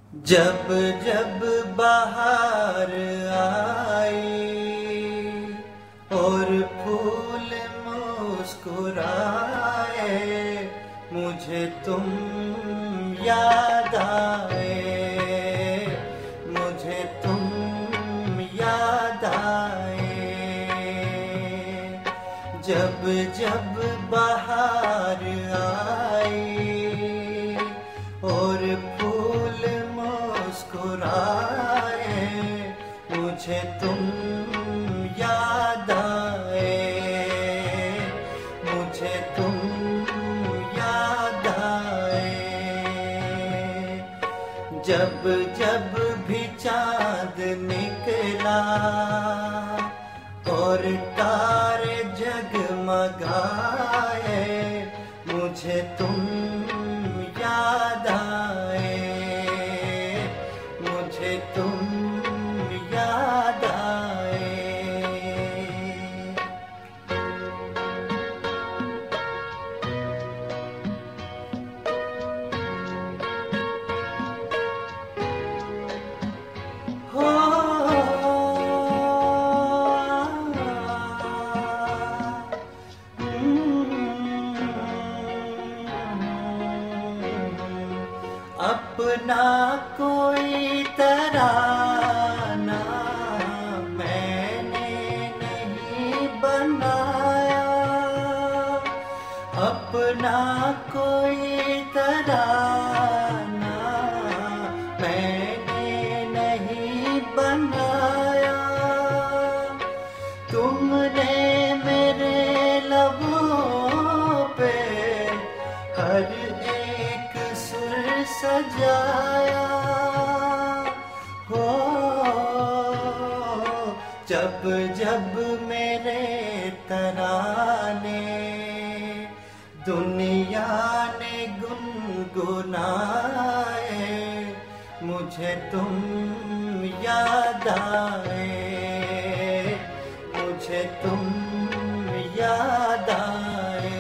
जब जब बाहर आई और फूल मुस्कुराए, मुझे तुम याद आए, मुझे तुम याद आए। जब जब बाहर आई और फूल मुस्कुराए, मुझे तुम याद आए, मुझे तुम याद आए। जब जब भी चाँद निकला और तारे जगमगाए, मुझे तुम याद आए, मुझे तुम याद आए। हो अपना कोई तराना मैंने नहीं बनाया, अपना कोई तराना मैंने नहीं बनाया। तुमने मेरे लबों पे हर एक सुर सजाया। हो जब जब मेरे तराने दुनिया ने गुनगुनाए, मुझे तुम याद आए, मुझे तुम याद आए।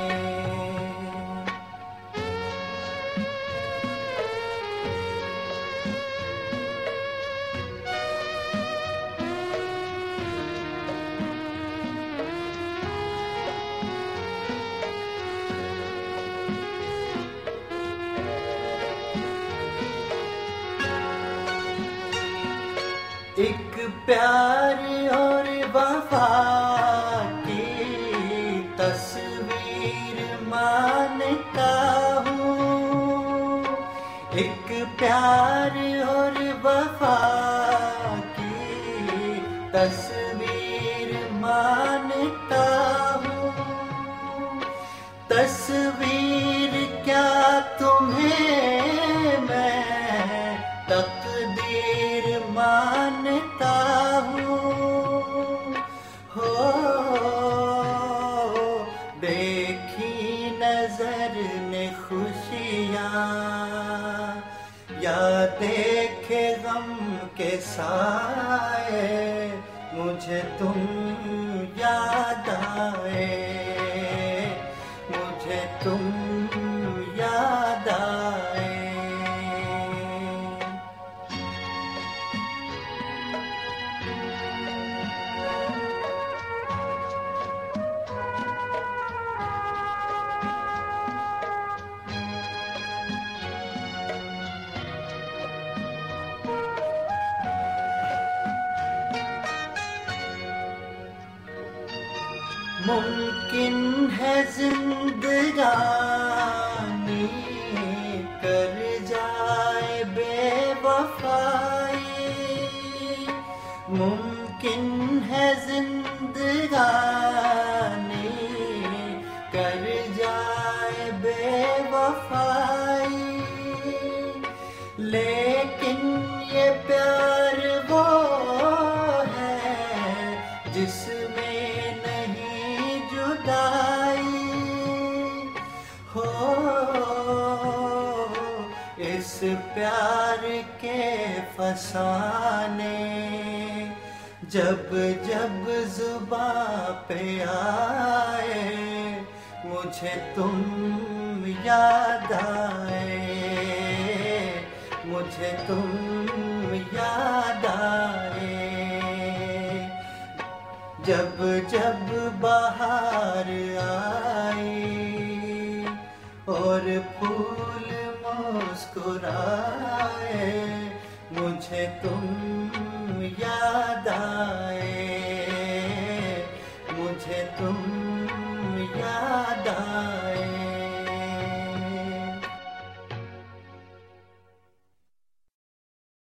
एक प्यार और वफा की तस्वीर मानता हूँ, एक प्यार और वफा की तस्वीर मानता हूँ। तस्वीर क्या तुम्हें मैं तकदीर मानता हूँ। हो देखी नजर ने खुशियाँ या देखे गम के साए, मुझे तुम याद आए, मुझे तुम याद आए। मुमकिन है जिंदगानी कर जाए बेवफाई, मुमकिन है जिंदगानी कर जाए बेवफाई। लेकिन ये प्यार वो है जिसमें नहीं जुदाई। हो इस प्यार के फसाने जब जब जुबां पे आए, मुझे तुम याद आए, मुझे तुम याद आए। जब जब बाहर आए और फूल मुस्कुराए, मुझे तुम याद आए, मुझे तुम याद